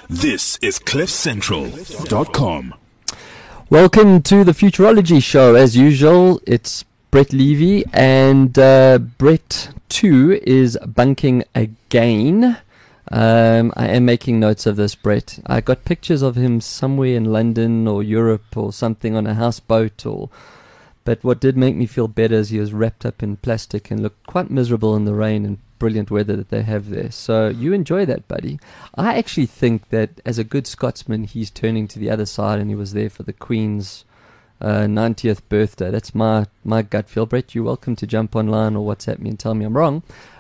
This is CliffCentral.com. Welcome to the Futurology Show. As usual, it's Brett Levy, and Brett 2 is bunking again. I am making notes of this, Brett. I got pictures of him somewhere in London or Europe or something on a houseboat, but what did make me feel better is he was wrapped up in plastic and looked quite miserable in the rain and brilliant weather that they have there. So you enjoy that, buddy. I actually think that as a good Scotsman, he's turning to the other side, and he was there for the Queen's 90th birthday. That's my gut feel. Brett, you're welcome to jump online or WhatsApp me and tell me I'm wrong.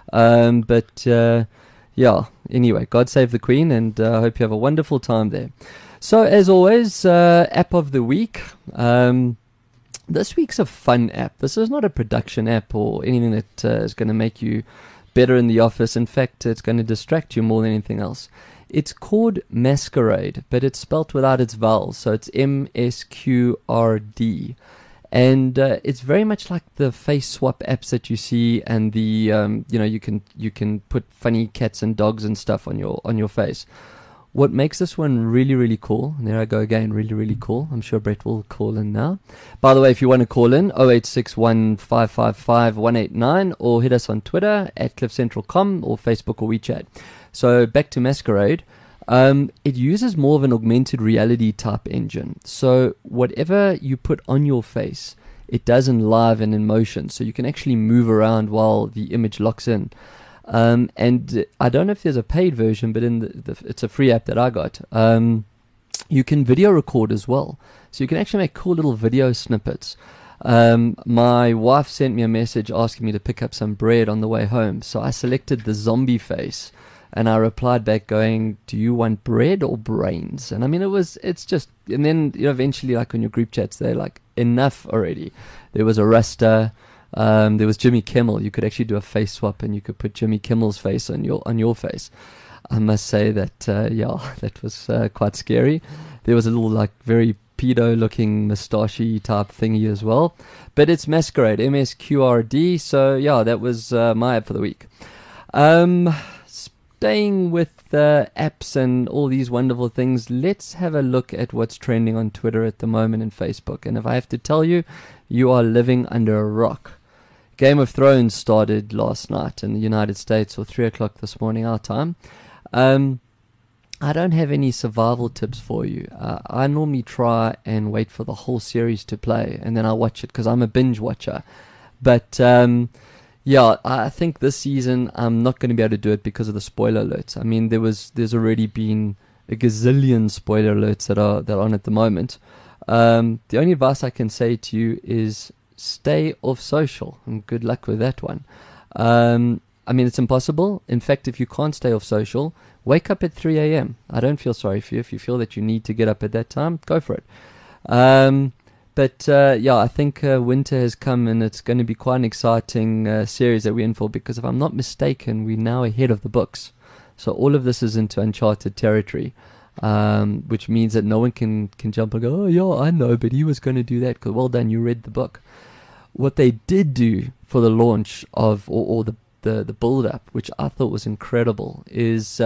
Yeah, anyway, God save the Queen, and I hope you have a wonderful time there. So, as always, app of the week. This week's a fun app. This is not a production app or anything that is going to make you better in the office. In fact, it's going to distract you more than anything else. It's called Masquerade, but it's spelt without its vowels, so it's MSQRD. And it's very much like the face swap apps that you see, and the you can put funny cats and dogs and stuff on your face. What makes this one really, really cool, and there I go again, really, really cool. I'm sure Brett will call in now. By the way, if you want to call in, 0861555189, or hit us on Twitter at CliffCentral.com or Facebook or WeChat. So back to Masquerade. It uses more of an augmented reality type engine. So whatever you put on your face, it does in live and in motion. So you can actually move around while the image locks in. And I don't know if there's a paid version, but it's a free app that I got. You can video record as well. So you can actually make cool little video snippets. My wife sent me a message asking me to pick up some bread on the way home. So I selected the zombie face, and I replied back going, "Do you want bread or brains?" And I mean, and then eventually, like on your group chats, they're like, enough already. There was a Rasta. There was Jimmy Kimmel. You could actually do a face swap, and you could put Jimmy Kimmel's face on your face. I must say that that was quite scary. There was a little like very pedo-looking moustachey type thingy as well. But it's Masquerade, MSQRD. So yeah, that was my app for the week. Staying with apps and all these wonderful things, let's have a look at what's trending on Twitter at the moment and Facebook. And if I have to tell you, you are living under a rock. Game of Thrones started last night in the United States, or 3 o'clock this morning our time. I don't have any survival tips for you. I normally try and wait for the whole series to play, and then I watch it because I'm a binge watcher. But I think this season I'm not going to be able to do it because of the spoiler alerts. I mean, there's already been a gazillion spoiler alerts that are on at the moment. The only advice I can say to you is stay off social, and good luck with that one. I mean, it's impossible. In fact, if you can't stay off social, wake up at 3 a.m. I don't feel sorry for you. If you feel that you need to get up at that time, go for it. I think winter has come, and it's going to be quite an exciting series that we're in for, because if I'm not mistaken, we're now ahead of the books. So all of this is into uncharted territory. Which means that no one can jump and go, "Oh yeah, I know, but he was going to do that." Because well done, you read the book. What they did do for the launch of or the build up, which I thought was incredible, is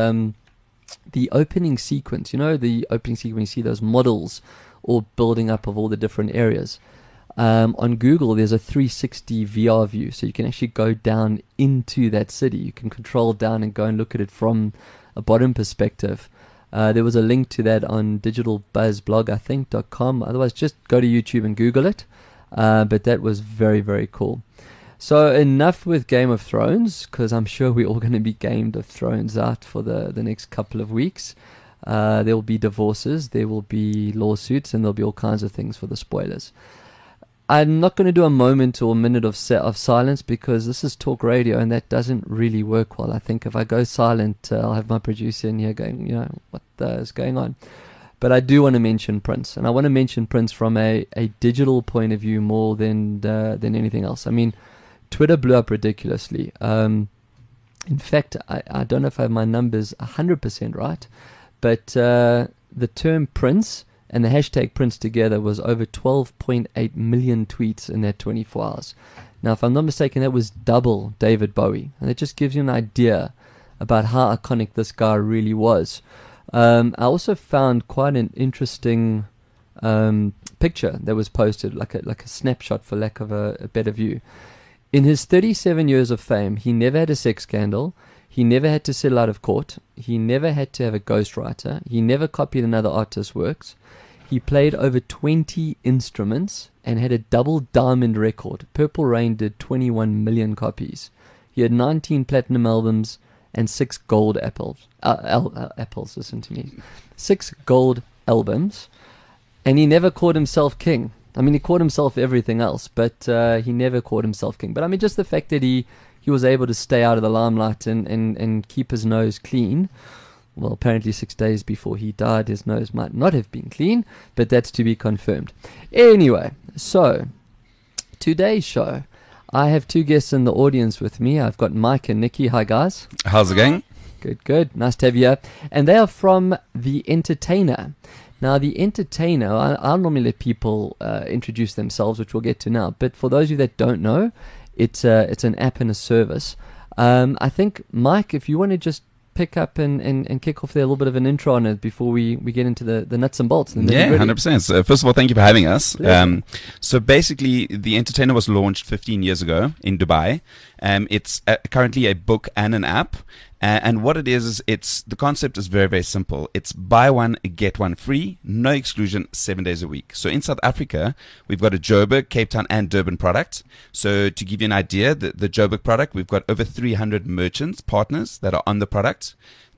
the opening sequence. You know, the opening sequence, you see those models all building up of all the different areas. On Google, there's a 360 VR view, so you can actually go down into that city. You can control down and go and look at it from a bottom perspective. There was a link to that on digitalbuzzblog.com. Otherwise, just go to YouTube and Google it. But that was very, very cool. So enough with Game of Thrones, because I'm sure we're all going to be Game of Thrones out for the next couple of weeks. There will be divorces, there will be lawsuits, and there'll be all kinds of things for the spoilers. I'm not going to do a moment or a minute of silence, because this is talk radio, and that doesn't really work well. I think if I go silent, I'll have my producer in here going, what is going on? But I do want to mention Prince, and I want to mention Prince from a digital point of view more than anything else. I mean, Twitter blew up ridiculously. In fact, I don't know if I have my numbers 100% right, but the term Prince and the hashtag Prince together was over 12.8 million tweets in that 24 hours. Now, if I'm not mistaken, that was double David Bowie. And it just gives you an idea about how iconic this guy really was. I also found quite an interesting picture that was posted, like a snapshot, for lack of a better view. In his 37 years of fame, he never had a sex scandal. He never had to settle out of court. He never had to have a ghostwriter. He never copied another artist's works. He played over 20 instruments and had a double diamond record. Purple Rain did 21 million copies. He had 19 platinum albums and 6 gold apples. Apples, listen to me. 6 gold albums. And he never called himself king. I mean, he called himself everything else, but he never called himself king. But I mean, just the fact that he was able to stay out of the limelight and keep his nose clean. Well, apparently 6 days before he died, his nose might not have been clean, but that's to be confirmed. Anyway, so today's show, I have 2 guests in the audience with me. I've got Mike and Nikki. Hi, guys. How's it going? Good. Nice to have you here. And they are from The Entertainer. Now, The Entertainer, I'll normally let people introduce themselves, which we'll get to now. But for those of you that don't know, it's an app and a service. I think, Mike, if you want to just pick up and kick off there a little bit of an intro on it before we get into the nuts and bolts. Yeah, 100%. So first of all, thank you for having us. So basically, The Entertainer was launched 15 years ago in Dubai. It's currently a book and an app. And what it is the concept is very, very simple. It's buy one, get one free, no exclusion, 7 days a week. So in South Africa, we've got a Joburg, Cape Town, and Durban product. So to give you an idea, the Joburg product, we've got over 300 merchants, partners that are on the product.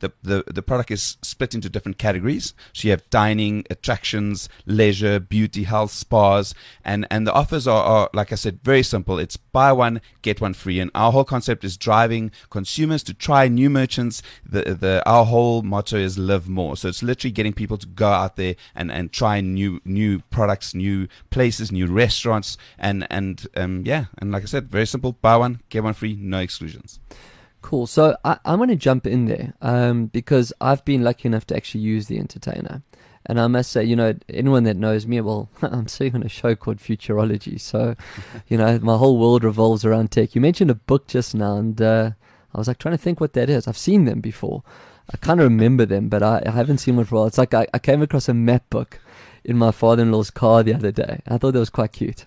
The product is split into different categories. So you have dining, attractions, leisure, beauty, health, spas, and the offers are, like I said, very simple. It's buy one, get one free. And our whole concept is driving consumers to try new merchants. Our whole motto is live more. So it's literally getting people to go out there and try new products, new places, new restaurants, and like I said, very simple. Buy one, get one free, no exclusions. Cool. So I'm going to jump in there because I've been lucky enough to actually use The Entertainer. And I must say, anyone that knows me, well, I'm sitting on a show called Futurology. So, my whole world revolves around tech. You mentioned a book just now, and I was like trying to think what that is. I've seen them before. I kind of remember them, but I haven't seen one for a while. It's like I came across a map book in my father-in-law's car the other day. I thought that was quite cute.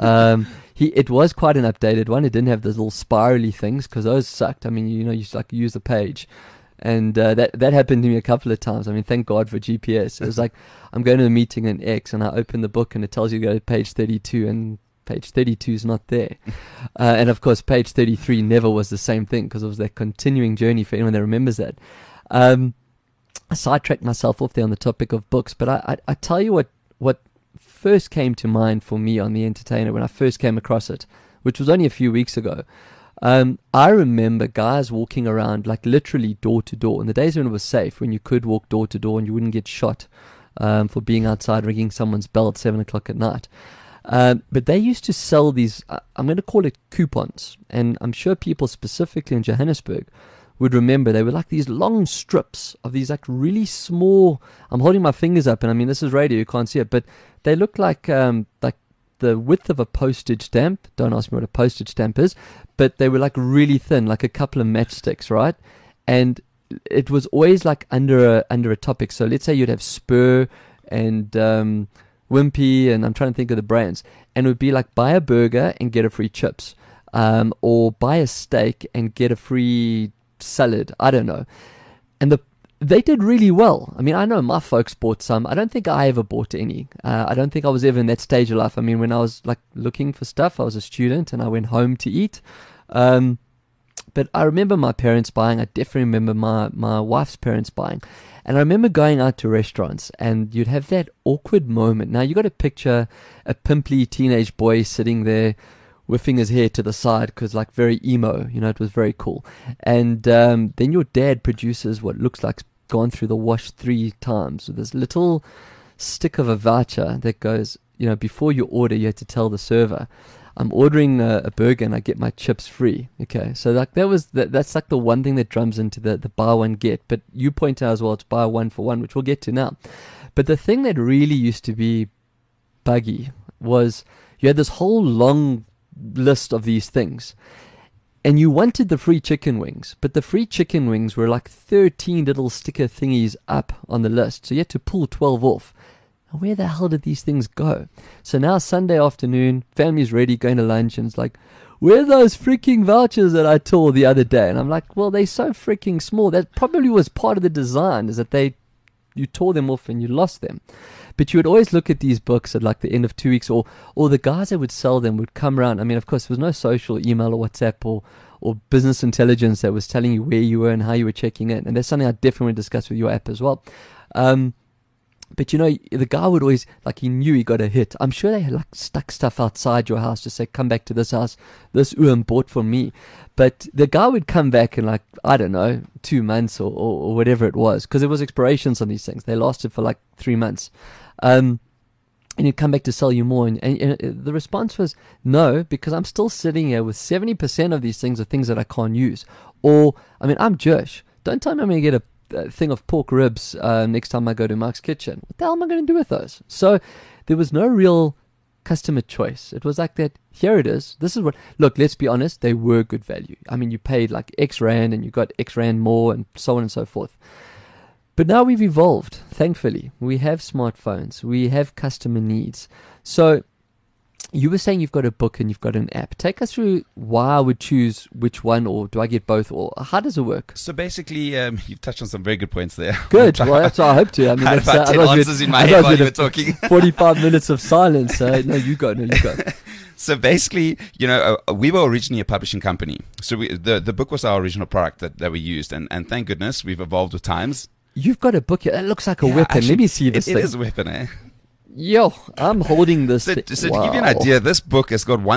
It was quite an updated one. It didn't have those little spirally things because those sucked. I mean, you used to use the page, and that happened to me a couple of times. I mean, thank God for GPS. It was like I'm going to a meeting in X, and I open the book, and it tells you to go to page 32, and page 32 is not there. And of course, page 33 never was the same thing because it was that continuing journey for anyone that remembers that. I sidetracked myself off there on the topic of books, but I tell you what first came to mind for me on The Entertainer when I first came across it, which was only a few weeks ago. I remember guys walking around like literally door to door in the days when it was safe, when you could walk door to door and you wouldn't get shot for being outside ringing someone's bell at 7 o'clock at night. But they used to sell these, I'm going to call it coupons, and I'm sure people specifically in Johannesburg would remember they were like these long strips of these like really small, I'm holding my fingers up, and I mean this is radio, you can't see it, but they look like the width of a postage stamp. Don't ask me what a postage stamp is, but they were like really thin, like a couple of matchsticks, right? And it was always like under a topic. So let's say you'd have Spur and Wimpy, and I'm trying to think of the brands, and it would be like buy a burger and get a free chips, or buy a steak and get a free salad. I don't know. And they did really well. I mean, I know my folks bought some. I don't think I ever bought any. I don't think I was ever in that stage of life. I mean, when I was like looking for stuff, I was a student and I went home to eat. But I remember my parents buying. I definitely remember my wife's parents buying. And I remember going out to restaurants and you'd have that awkward moment. Now, you got to picture a pimply teenage boy sitting there whiffing his hair to the side because like very emo, it was very cool. And then your dad produces what looks like gone through the wash 3 times with this little stick of a voucher that goes, before you order, you had to tell the server, I'm ordering a burger and I get my chips free. Okay, so like that's like the one thing that drums into the buy one get. But you point out as well, it's buy one for one, which we'll get to now. But the thing that really used to be buggy was you had this whole long list of these things, And you wanted the free chicken wings, but the free chicken wings were like 13 little sticker thingies up on the list. So you had to pull 12 off. Now, where the hell did these things go? So now Sunday afternoon, family's ready, going to lunch, and it's like, where are those freaking vouchers that I tore the other day? And I'm like, well, they're so freaking small. That probably was part of the design, is that you tore them off and you lost them. But you would always look at these books at like the end of 2 weeks, or the guys that would sell them would come around. I mean, of course, there was no social email or WhatsApp or business intelligence that was telling you where you were and how you were checking in. And that's something I definitely want to discuss with your app as well. But you know, the guy would always, like, he knew he got a hit. I'm sure they had like stuck stuff outside your house to say, come back to this house, this bought for me. But the guy would come back in like, I don't know, 2 months or whatever it was, because there was expirations on these things. They lasted for like 3 months. And he'd come back to sell you more. And the response was, no, because I'm still sitting here with 70% of these things are things that I can't use. Or, I mean, I'm Jewish. Don't tell me I'm going to get a thing of pork ribs next time I go to Mark's Kitchen. What the hell am I going to do with those? So there was no real customer choice. It was like that, here it is. This is what, look, let's be honest, they were good value. I mean, you paid like X Rand and you got X Rand more and so on and so forth. But now we've evolved, thankfully. We have smartphones. We have customer needs. So you were saying you've got a book and you've got an app. Take us through why I would choose which one, or do I get both, or how does it work? So basically, you've touched on some very good points there. Good. Well, that's what I hope to. I mean, I had about 10 answers in my head while you were talking. 45 minutes of silence. No, you go. So basically, you know, we were originally a publishing company. So the book was our original product that we used. And thank goodness we've evolved with times. You've got a book here. It looks like a weapon. Actually, let me see this thing. It is a weapon, eh? Yo, I'm holding this. So wow. To give you an idea, this book has got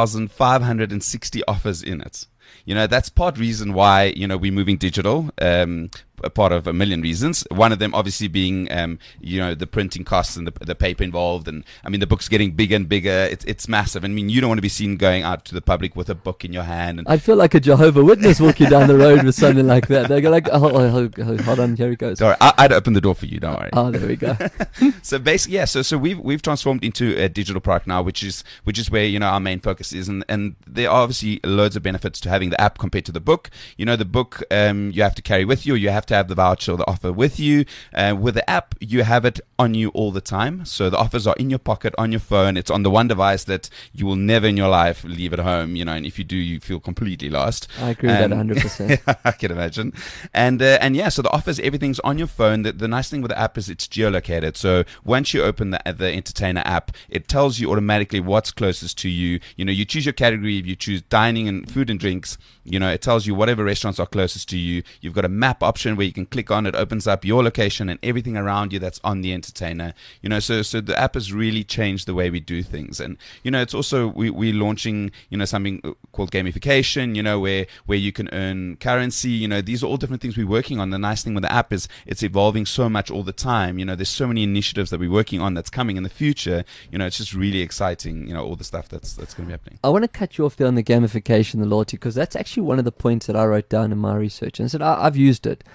1,560 offers in it. You know, that's part reason why, you know, we're moving digital. A part of a million reasons. One of them obviously being, you know, the printing costs and the paper involved. And I mean, the book's getting bigger and bigger. It's massive. I mean, you don't want to be seen going out to the public with a book in your hand. And I'd feel like a Jehovah's Witness walking down the road with something like that. They go like, oh, hold on, here he goes. Sorry, I'd open the door for you. Don't worry. Oh, there we go. So basically, yeah. So we've transformed into a digital product now, which is where, you know, our main focus is, and there are obviously loads of benefits to having the app compared to the book. You know, the book you have to carry with you. You have to have the voucher or the offer with you. With the app, you have it on you all the time. So the offers are in your pocket, on your phone. It's on the one device that you will never in your life leave at home. You know, and if you do, you feel completely lost. I agree with that 100%. I can imagine. And yeah, so the offers, everything's on your phone. The nice thing with the app is it's geolocated. So once you open the Entertainer app, it tells you automatically what's closest to you. You know, you choose your category. If you choose dining and food and drinks, you know, it tells you whatever restaurants are closest to you. You've got a map option where you can click on it, opens up your location and everything around you that's on the Entertainer. You know, so the app has really changed the way we do things. And, you know, it's also, we're launching, you know, something called gamification, you know, where you can earn currency. You know, these are all different things we're working on. The nice thing with the app is it's evolving so much all the time. You know, there's so many initiatives that we're working on that's coming in the future. You know, it's just really exciting, you know, all the stuff that's going to be happening. I want to cut you off there on the gamification, the loyalty, because that's actually one of the points that I wrote down in my research. And I said, I've used it.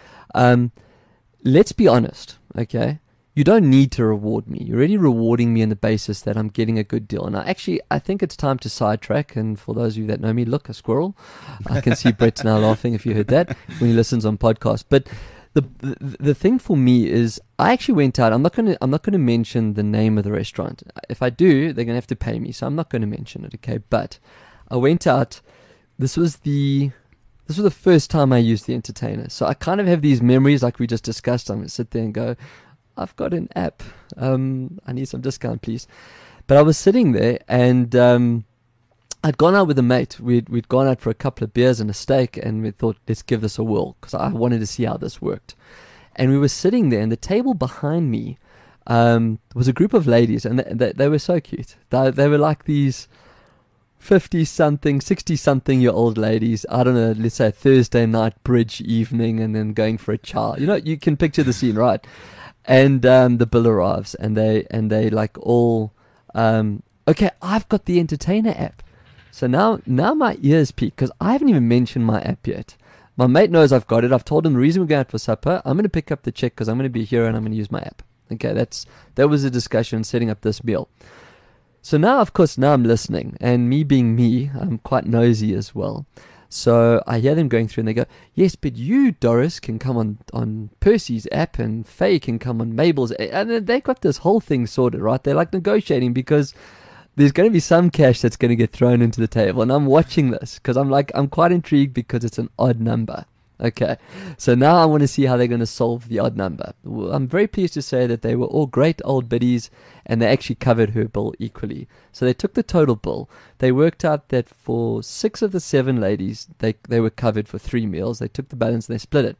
Let's be honest, okay? You don't need to reward me. You're already rewarding me on the basis that I'm getting a good deal. And I think it's time to sidetrack. And for those of you that know me, look, a squirrel. I can see Brett's now laughing if you heard that when he listens on podcast. But the thing for me is, I actually went out. I'm not gonna mention the name of the restaurant. If I do, they're gonna have to pay me. So I'm not gonna mention it, okay? But I went out. This was the first time I used the Entertainer. So I kind of have these memories like we just discussed. I'm going to sit there and go, I've got an app. I need some discount, please. But I was sitting there and I'd gone out with a mate. We'd gone out for a couple of beers and a steak, and we thought, let's give this a whirl, because I wanted to see how this worked. And we were sitting there, and the table behind me was a group of ladies, and they were so cute. They were like these 50-something, 60-something-year-old ladies. I don't know, let's say a Thursday night bridge evening and then going for a chow. You know, you can picture the scene, right? And the bill arrives and they like all, okay, I've got the Entertainer app. So now my ears peak because I haven't even mentioned my app yet. My mate knows I've got it. I've told him the reason we're going out for supper, I'm going to pick up the check because I'm going to be here and I'm going to use my app. Okay, that was a discussion setting up this meal. So now, of course, now I'm listening, and me being me, I'm quite nosy as well. So I hear them going through and they go, yes, but you, Doris, can come on Percy's app and Faye can come on Mabel's. And then they got this whole thing sorted, right? They're like negotiating because there's going to be some cash that's going to get thrown into the table. And I'm watching this because I'm quite intrigued because it's an odd number. Okay, so now I want to see how they're going to solve the odd number. Well, I'm very pleased to say that they were all great old biddies and they actually covered her bill equally. So they took the total bill. They worked out that for 6 of the 7 ladies, they were covered for 3 meals. They took the balance and they split it.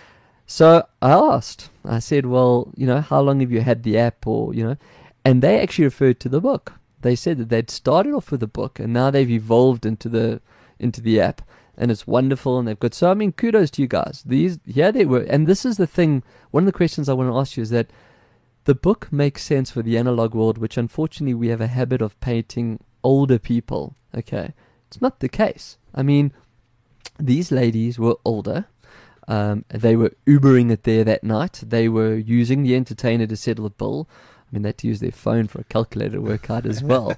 So I asked, I said, well, how long have you had the app or, and they actually referred to the book. They said that they'd started off with the book and now they've evolved into the app. And it's wonderful, and they've got, so I mean, kudos to you guys. They were, and this is the thing, one of the questions I want to ask you is that the book makes sense for the analog world, which unfortunately we have a habit of painting older people, okay? It's not the case. I mean, these ladies were older, they were Ubering it there that night, they were using the entertainer to settle the bill. I mean, they had to use their phone for a calculator to work out as well.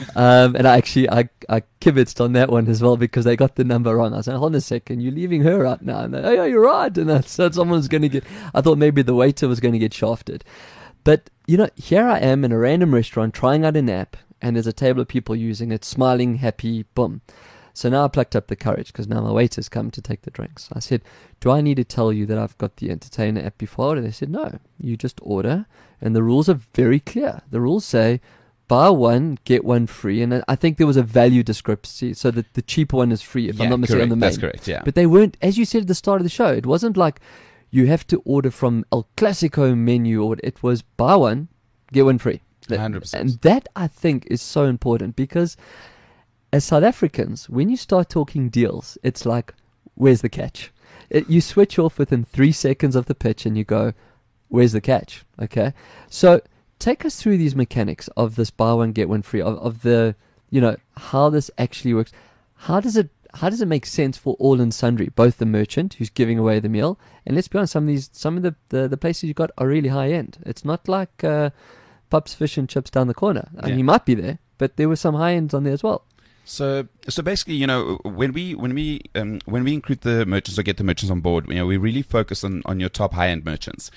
And I kibitzed on that one as well because they got the number wrong. I was like, hold on a second, you're leaving her out now. And they, oh, yeah, you're right. And so someone's going to get, I thought maybe the waiter was going to get shafted. But, here I am in a random restaurant trying out an app and there's a table of people using it, smiling, happy, boom. So now I plucked up the courage because now my waiter's come to take the drinks. I said, do I need to tell you that I've got the entertainer app before? And they said, no, you just order. And the rules are very clear. The rules say, buy one, get one free. And I think there was a value discrepancy so that the cheaper one is free, if I'm not mistaken, on the main. That's correct, yeah. But they weren't, as you said at the start of the show, it wasn't like you have to order from El Clasico menu, or it was buy one, get one free. 100%. And that, I think, is so important because as South Africans, when you start talking deals, it's like, where's the catch? You switch off within 3 seconds of the pitch and you go, where's the catch? Okay. So take us through these mechanics of this buy one, get one free, of the, how this actually works. How does it make sense for all and sundry, both the merchant who's giving away the meal, and let's be honest, some of the places you got are really high end. It's not like Pub's Fish and Chips down the corner. I mean, he might be there, but there were some high ends on there as well. So basically, when we include the merchants or get the merchants on board, we really focus on your top high end merchants.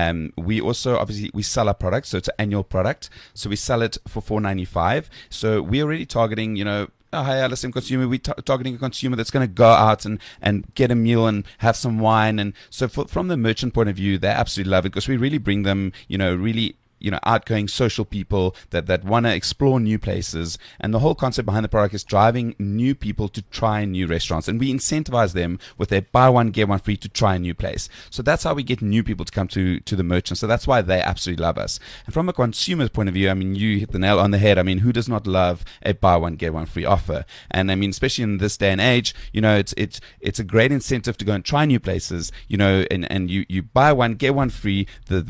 We also obviously we sell our product, so it's an annual product, so we sell it for $4.95. So we're already targeting, a high LSM consumer. We're targeting a consumer that's going to go out and get a meal and have some wine. And so from the merchant point of view, they absolutely love it because we really bring them, really outgoing social people that want to explore new places. And the whole concept behind the product is driving new people to try new restaurants. And we incentivize them with a buy one, get one free to try a new place. So that's how we get new people to come to the merchant. So that's why they absolutely love us. And from a consumer's point of view, I mean, you hit the nail on the head. I mean, who does not love a buy one, get one free offer? And I mean, especially in this day and age, it's a great incentive to go and try new places, and you buy one, get one free.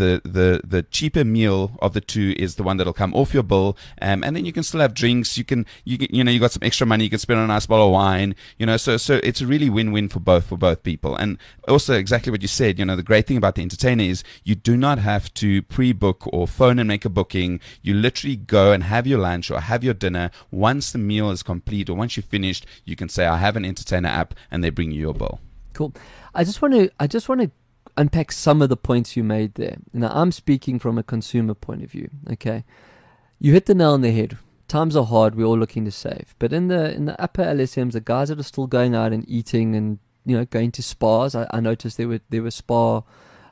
The cheaper meal of the two is the one that'll come off your bill, and then you can still have drinks. You got some extra money you can spend on a nice bottle of wine. So it's a really win-win for both people. And also exactly what you said. The great thing about the entertainer is you do not have to pre-book or phone and make a booking. You literally go and have your lunch or have your dinner. Once the meal is complete or once you've finished, you can say, I have an entertainer app, and they bring you your bill. Cool. I just want to unpack some of the points you made there. Now, I'm speaking from a consumer point of view, okay? You hit the nail on the head. Times are hard. We're all looking to save. But in the upper LSMs, the guys that are still going out and eating and, going to spas, I noticed there were spa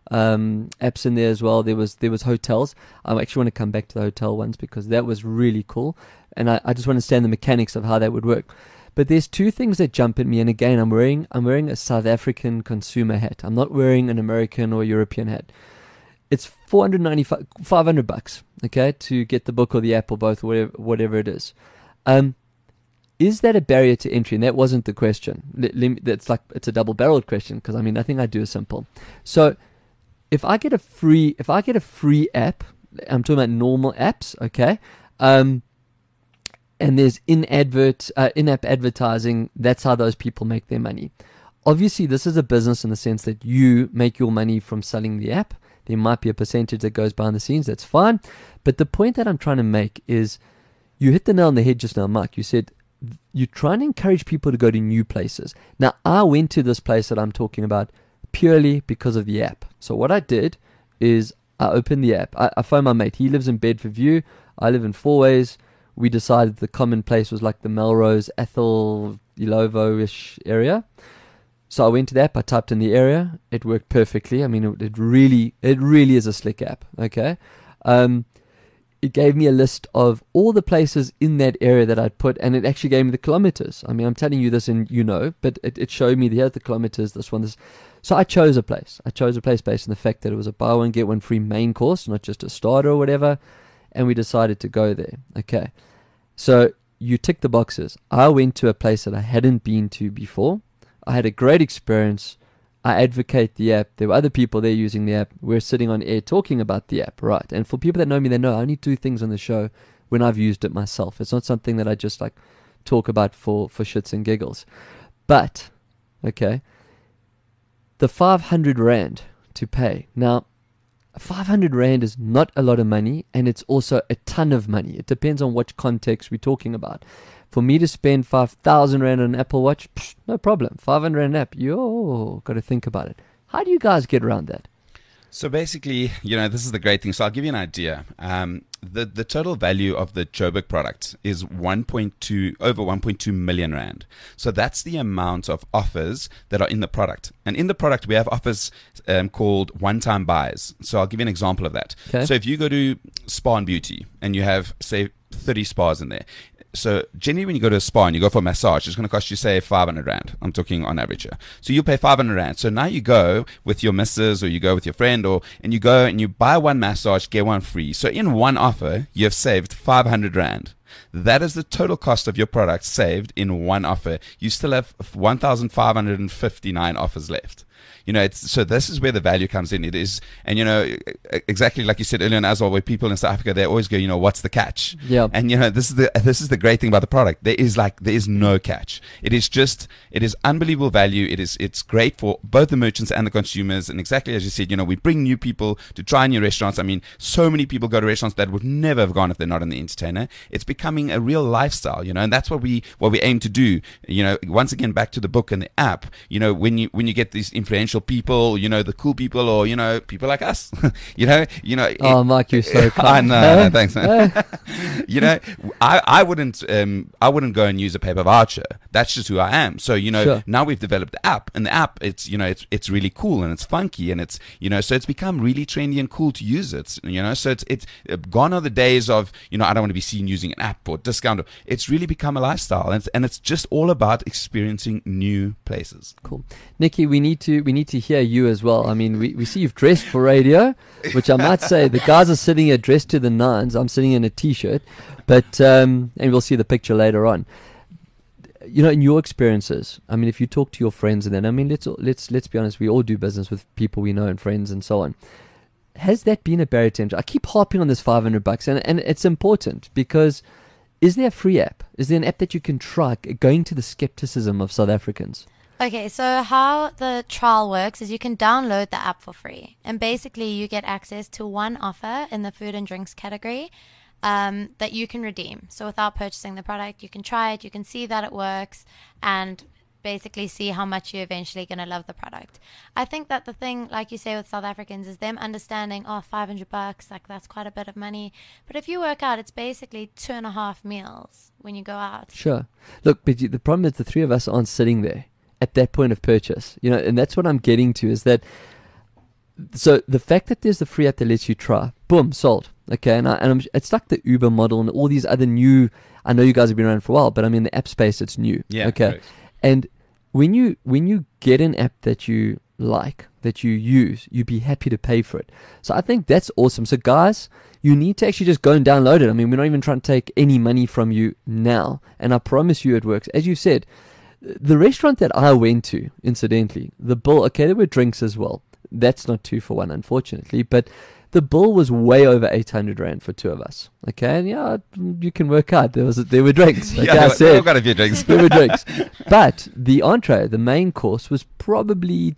apps in there as well. There was hotels. I actually want to come back to the hotel ones because that was really cool. And I just want to understand the mechanics of how that would work. But there's two things that jump at me, and again, I'm wearing a South African consumer hat. I'm not wearing an American or European hat. It's $500, okay, to get the book or the app or both, whatever it is. Is that a barrier to entry? And that wasn't the question. It's a double-barreled question because I think I do is simple. So if I get a free app, I'm talking about normal apps, okay. And there's in-app advertising. That's how those people make their money. Obviously, this is a business in the sense that you make your money from selling the app. There might be a percentage that goes behind the scenes. That's fine. But the point that I'm trying to make is you hit the nail on the head just now, Mike. You said you're trying to encourage people to go to new places. Now, I went to this place that I'm talking about purely because of the app. So what I did is I opened the app. I phoned my mate. He lives in Bedford View. I live in Fourways. We decided the common place was like the Melrose, Ethel, Ilovo-ish area. So I went to the app. I typed in the area. It worked perfectly. I mean, it really is a slick app. Okay. It gave me a list of all the places in that area that I'd put, and it actually gave me the kilometers. I mean, I'm telling you this and but it showed me here's the kilometers, this one, this. So I chose a place. I chose a place based on the fact that it was a buy one, get one free main course, not just a starter or whatever, and we decided to go there. Okay. So you tick the boxes. I went to a place that I hadn't been to before. I had a great experience. I advocate the app. There were other people there using the app. We're sitting on air talking about the app, right? And for people that know me, they know I only do things on the show when I've used it myself. It's not something that I just like talk about for shits and giggles. But, okay, the 500 Rand to pay. Now, 500 Rand is not a lot of money, and it's also a ton of money. It depends on what context we're talking about. For me to spend 5,000 Rand on an Apple Watch, no problem. 500 Rand app, got to think about it. How do you guys get around that? So basically, this is the great thing. So I'll give you an idea. The total value of the Joburg product is over 1.2 million Rand. So that's the amount of offers that are in the product. And in the product, we have offers called one-time buys. So I'll give you an example of that. Okay. So if you go to Spa and Beauty and you have, say, 30 spas in there. So generally when you go to a spa and you go for a massage, it's going to cost you, say, 500 Rand. I'm talking on average here. So you pay 500 Rand. So now you go with your missus or you go with your friend and you go and you buy one massage, get one free. So in one offer, you have saved 500 Rand. That is the total cost of your product saved in one offer. You still have 1,559 offers left. So this is where the value comes in. It is, and exactly like you said earlier as well, where people in South Africa, they always go, what's the catch? Yeah. And this is the great thing about the product. There is no catch. It is unbelievable value. It's great for both the merchants and the consumers. And exactly as you said, we bring new people to try new restaurants. I mean, so many people go to restaurants that would never have gone if they're not in the Entertainer. It's becoming a real lifestyle, and that's what we aim to do. Once again, back to the book and the app. When you get these influential people, the cool people, or people like us, Oh, Mike, you're so kind. I know, thanks, man. I wouldn't go and use a paper voucher. That's just who I am. So Sure. Now we've developed the app, and the app it's really cool and it's funky and it's so it's become really trendy and cool to use it. So it's gone are the days of I don't want to be seen using an app or discount. It's really become a lifestyle, and it's just all about experiencing new places. Cool. Nikki, we need to hear you as well. I mean, we see you've dressed for radio, which I might say the guys are sitting here dressed to the nines. I'm sitting in a t-shirt, but and we'll see the picture later on. In your experiences, I mean, if you talk to your friends, and then I mean, let's be honest, we all do business with people we know and friends and so on. Has that been a barrier to entry? I keep harping on this $500, and it's important because is there a free app? Is there an app that you can try, going to the skepticism of South Africans? Okay, so how the trial works is you can download the app for free. And basically you get access to one offer in the food and drinks category that you can redeem. So without purchasing the product, you can try it, you can see that it works, and basically see how much you're eventually going to love the product. I think that the thing, like you say, with South Africans is them understanding, $500, like that's quite a bit of money. But if you work out, it's basically 2.5 meals when you go out. Sure. Look, but the problem is the three of us aren't sitting there at that point of purchase, and that's what I'm getting to is that. So the fact that there's the free app that lets you try, boom, sold. Okay, and it's like the Uber model and all these other new. I know you guys have been around for a while, but I mean the app space, it's new. Yeah. Okay, Correct. and when you get an app that you like, that you use, you'd be happy to pay for it. So I think that's awesome. So guys, you need to actually just go and download it. I mean, we're not even trying to take any money from you now, and I promise you it works. As you said. The restaurant that I went to, incidentally, the bill, okay, there were drinks as well. That's not 2 for 1, unfortunately, but the bill was way over 800 Rand for 2 of us. Okay, and you can work out. There were drinks. Like I said, I've got a few drinks. there were drinks. But the entree, the main course, was probably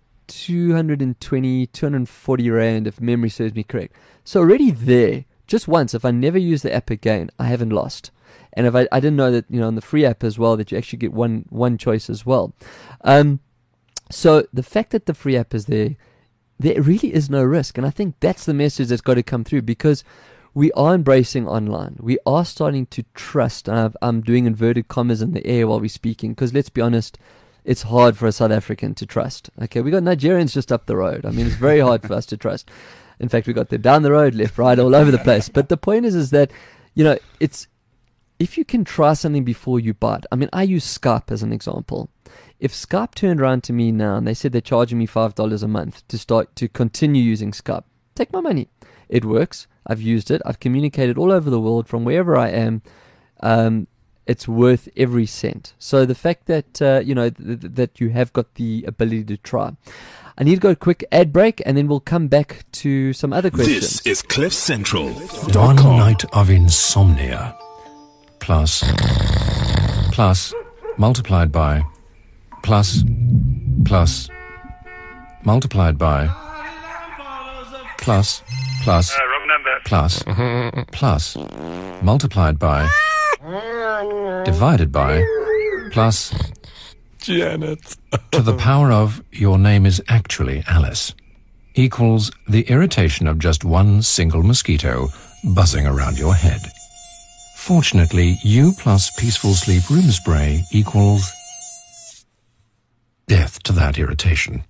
220, 240 Rand, if memory serves me correct. So already there, just once, if I never use the app again, I haven't lost. And if I didn't know that, on the free app as well, that you actually get one choice as well. So the fact that the free app is there really is no risk. And I think that's the message that's got to come through, because we are embracing online. We are starting to trust. I'm doing inverted commas in the air while we're speaking, because let's be honest, it's hard for a South African to trust. Okay, we got Nigerians just up the road. I mean, it's very hard for us to trust. In fact, we got them down the road, left, right, all over the place. But the point is that, it's, if you can try something before you buy it. I mean, I use Skype as an example. If Skype turned around to me now and they said they're charging me $5 a month to continue using Skype, take my money. It works. I've used it. I've communicated all over the world from wherever I am. It's worth every cent. So the fact that that you have got the ability to try. I need to go a quick ad break, and then we'll come back to some other questions. This is CliffCentral.com. One night of insomnia plus multiplied by plus multiplied by plus wrong number. plus multiplied by divided by plus Janet. to the power of your name is actually Alice equals the irritation of just one single mosquito buzzing around your head. Fortunately, U plus peaceful sleep room spray equals death to that irritation.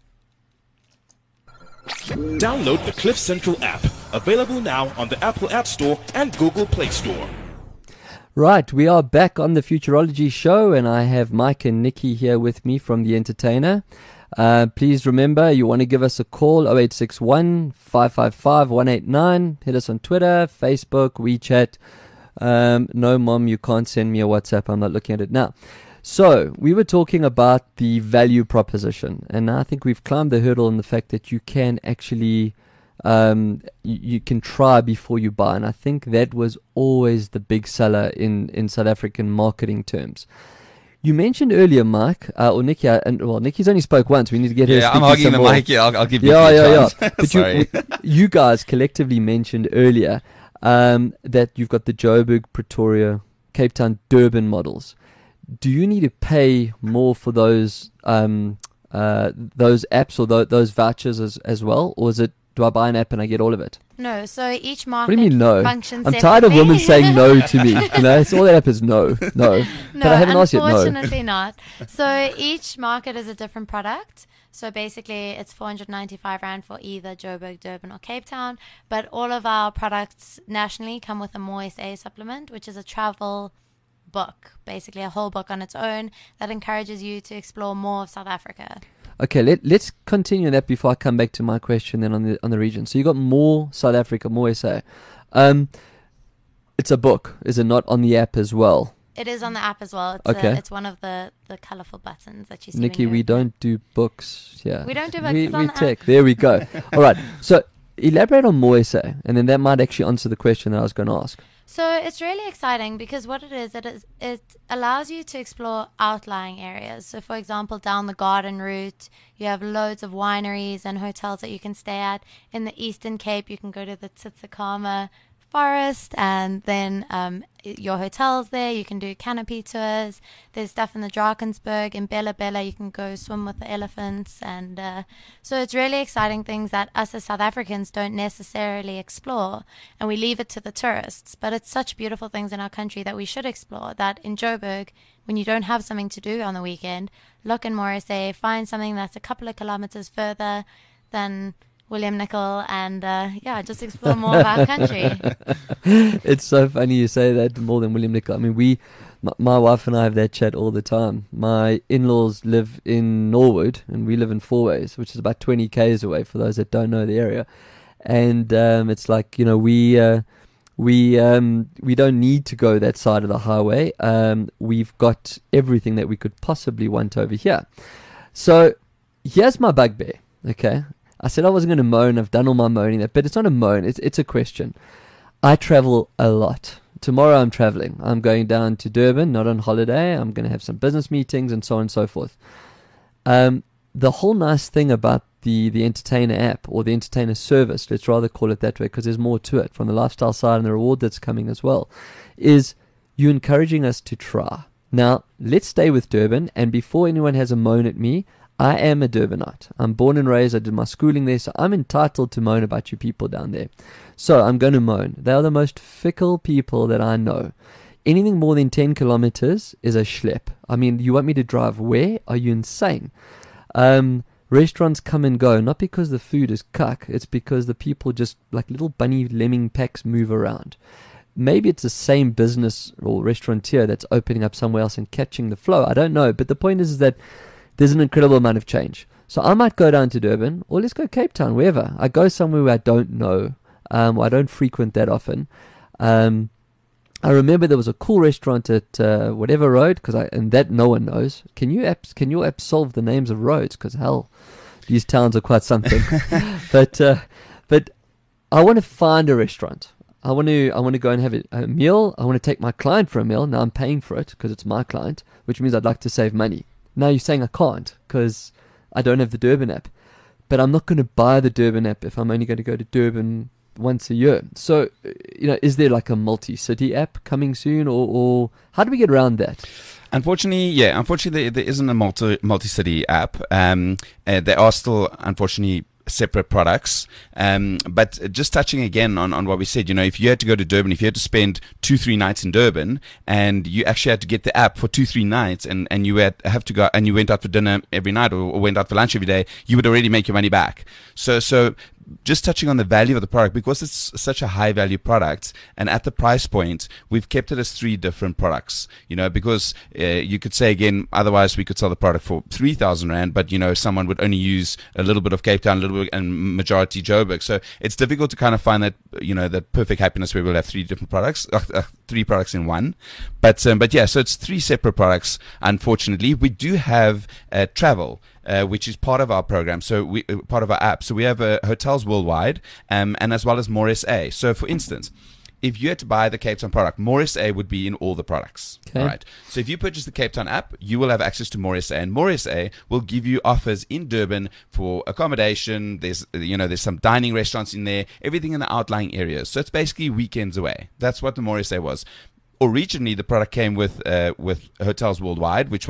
Download the Cliff Central app. Available now on the Apple App Store and Google Play Store. Right, we are back on the Futurology Show, and I have Mike and Nikki here with me from The Entertainer. Please remember, you want to give us a call, 0861 555 189. Hit us on Twitter, Facebook, WeChat. No, Mom, you can't send me a WhatsApp. I'm not looking at it now. So, we were talking about the value proposition, and I think we've climbed the hurdle in the fact that you can actually, you can try before you buy, and I think that was always the big seller in South African marketing terms. You mentioned earlier, Mike, or Nikki, Nikki's only spoke once. We need to get her. Yeah, I'm hogging the mic. Yeah, I'll give you yeah. a chance. But Sorry. you guys collectively mentioned earlier that you've got the Joburg, Pretoria, Cape Town, Durban models. Do you need to pay more for those apps or those vouchers as well, or is it? Do I buy an app and I get all of it? No, so each market What do you mean no? functions I'm tired of separately. women saying no to me. It's all that app is no. But I haven't asked yet. No. Unfortunately not. So each market is a different product. So basically it's 495 Rand for either Joburg, Durban or Cape Town. But all of our products nationally come with a More SA supplement, which is a travel book, basically a whole book on its own that encourages you to explore more of South Africa. Okay, let's continue that before I come back to my question then on the region. So you got More South Africa, More SA. It's a book, is it not, on the app as well? It is on the app as well. It's one of the colourful buttons that you see. Nikki, we don't do books. Yeah, we don't do books. We on the tech. app. There we go. All right. So elaborate on More SA, and then that might actually answer the question that I was going to ask. So it's really exciting because what it allows you to explore outlying areas. So for example, down the Garden Route, you have loads of wineries and hotels that you can stay at. In the Eastern Cape, you can go to the Tsitsikamma forest, and then your hotels there. You can do canopy tours. There's stuff in the Drakensberg, in Bella Bella. You can go swim with the elephants, and so it's really exciting things that us as South Africans don't necessarily explore, and we leave it to the tourists. But it's such beautiful things in our country that we should explore. That in Joburg, when you don't have something to do on the weekend, look in More SA, find something that's a couple of kilometers further than William Nicol, and just explore more of our country. It's so funny you say that, more than William Nicol. I mean, my wife and I have that chat all the time. My in-laws live in Norwood, and we live in Fourways, which is about 20 k's away for those that don't know the area. And it's like, we don't need to go that side of the highway. We've got everything that we could possibly want over here. So here's my bugbear, okay? I said I wasn't going to moan. I've done all my moaning, but it's not a moan. It's a question. I travel a lot. Tomorrow I'm traveling. I'm going down to Durban, not on holiday. I'm going to have some business meetings and so on and so forth. The whole nice thing about the Entertainer app, or the Entertainer service, let's rather call it that way, because there's more to it from the lifestyle side and the reward that's coming as well, is you're encouraging us to try. Now, let's stay with Durban, and before anyone has a moan at me, I am a Durbanite. I'm born and raised, I did my schooling there, so I'm entitled to moan about you people down there. So I'm going to moan. They are the most fickle people that I know. Anything more than 10 kilometers is a schlep. I mean, you want me to drive where? Are you insane? Restaurants come and go, not because the food is cuck, it's because the people just like little bunny lemming packs move around. Maybe it's the same business or restaurateur that's opening up somewhere else and catching the flow. I don't know. But the point is that there's an incredible amount of change. So I might go down to Durban, or let's go Cape Town, wherever. I go somewhere where I don't know, or I don't frequent that often. I remember there was a cool restaurant at whatever road, and that no one knows. Can your app solve the names of roads? Because hell, these towns are quite something. But I want to find a restaurant. I want to go and have a meal. I want to take my client for a meal. Now I'm paying for it because it's my client, which means I'd like to save money. Now you're saying I can't because I don't have the Durban app. But I'm not going to buy the Durban app if I'm only going to go to Durban once a year. So, is there like a multi-city app coming soon, or how do we get around that? Unfortunately, there isn't a multi-city app. There are still, unfortunately, separate products. But just touching again on what we said, if you had to go to Durban, if you had to spend 2-3 nights in Durban, and you actually had to get the app for 2-3 nights, and you have to go, and you went out for dinner every night or went out for lunch every day, you would already make your money back. So just touching on the value of the product, because it's such a high value product, and at the price point, we've kept it as 3 different products, because you could say again, otherwise we could sell the product for 3,000 Rand, but someone would only use a little bit of Cape Town, a little bit, and majority Joburg. So it's difficult to kind of find that, that perfect happiness where we'll have 3 different products, 3 products in one. But yeah, so it's 3 separate products. Unfortunately, we do have travel, which is part of our program. So part of our app. So we have hotels worldwide, and as well as More SA. So for instance, if you had to buy the Cape Town product, More SA would be in all the products. Okay. All right. So if you purchase the Cape Town app, you will have access to More SA, and More SA will give you offers in Durban for accommodation. There's some dining restaurants in there, everything in the outlying areas. So it's basically weekends away. That's what the More SA was. Originally, the product came with Hotels Worldwide, which